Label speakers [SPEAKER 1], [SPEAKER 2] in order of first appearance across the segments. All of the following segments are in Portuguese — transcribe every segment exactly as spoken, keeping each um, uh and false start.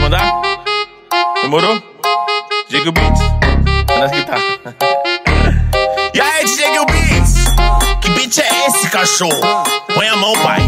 [SPEAKER 1] mandar? Demorou? D J Gil Beats, nas guitarras.
[SPEAKER 2] E aí, D J Gil Beats, que beat é esse, cachorro? Põe a mão, pai.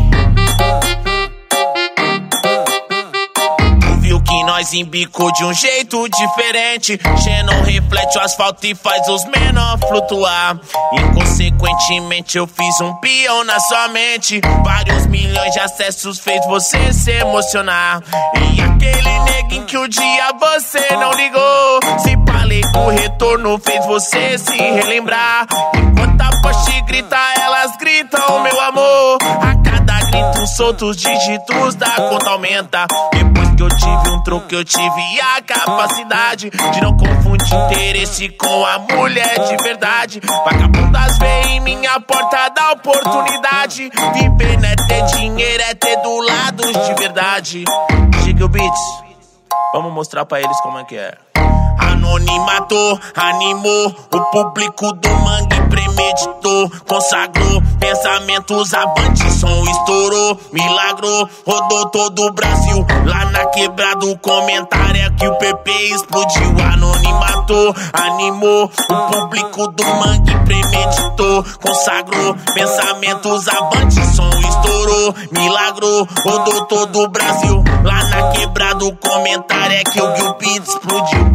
[SPEAKER 2] Que nós embicou de um jeito diferente. Che não reflete o asfalto e faz os menor flutuar. Inconsequentemente eu fiz um peão na sua mente. Vários milhões de acessos fez você se emocionar. E aquele neguinho que o dia você não ligou, se falei que o retorno fez você se relembrar. Enquanto a Porsche grita, elas gritam meu amor. A cada grito solto os dígitos da conta aumenta. Depois que eu tive um troco, eu tive a capacidade de não confundir interesse com a mulher de verdade. Vagabundas vêm em minha porta da oportunidade. Viver não é ter dinheiro, é ter do lado de verdade. D J Gil Beats, vamos mostrar pra eles como é que é. Anonimato animou o público do mangue, premeditou, consagrou pensamentos avante, som estourou, milagrou, rodou todo o Brasil. Lá na quebrada o comentário é que o P P explodiu. Anonimato animou o público do mangue, premeditou, consagrou pensamentos avante, som estourou, milagrou, rodou todo o Brasil. Lá na quebrada o comentário é que o Gil Beats explodiu.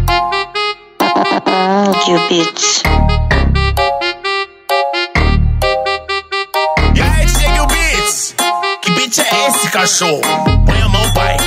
[SPEAKER 3] Gil Beats.
[SPEAKER 2] E aí, D J Gil Beats, que beat é esse, cachorro? Põe a mão, pai.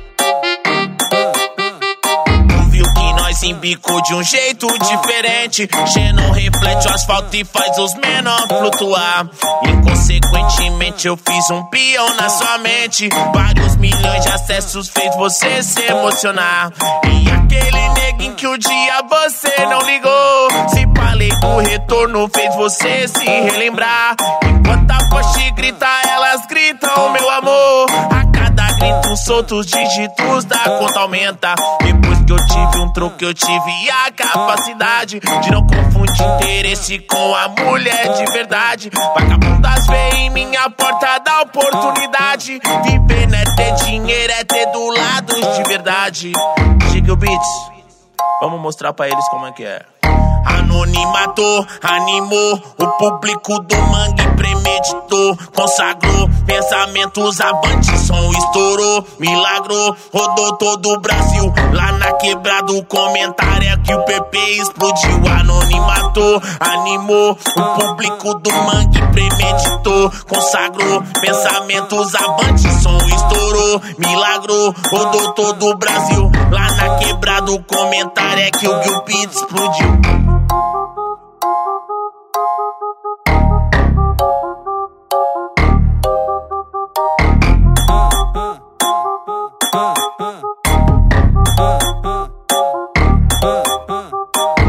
[SPEAKER 2] Tu viu que nós embicou de um jeito diferente. Che não reflete o asfalto e faz os menor flutuar. Inconsequentemente eu fiz um peão na sua mente. Vários milhões de acessos fez você se emocionar. E aquele neguinho que o dia você não ligou, se falei que o retorno fez você se relembrar. Enquanto a Porsche grita, elas gritam meu amor. A cada grito solto os dígitos da conta aumenta. Depois que eu tive um troco, eu tive a capacidade de não confundir interesse com a mulher de verdade. Vagabundas vêm em minha porta da oportunidade. Viver não é ter dinheiro, é ter do lado de verdade. D J Gil Beats, vamos mostrar pra eles como é que é. Anonimato animou o público do mangue, premeditou, consagrou pensamentos avante, som estourou, milagrou, rodou todo o Brasil. Lá na quebrada o comentário é que o P P explodiu. Anonimato animou o público do mangue, premeditou, consagrou pensamentos avante, som estourou, milagrou, rodou todo o Brasil. Lá na quebrada o comentário é que o Gil Beats explodiu.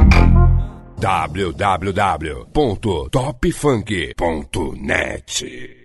[SPEAKER 4] w w w ponto top funk ponto net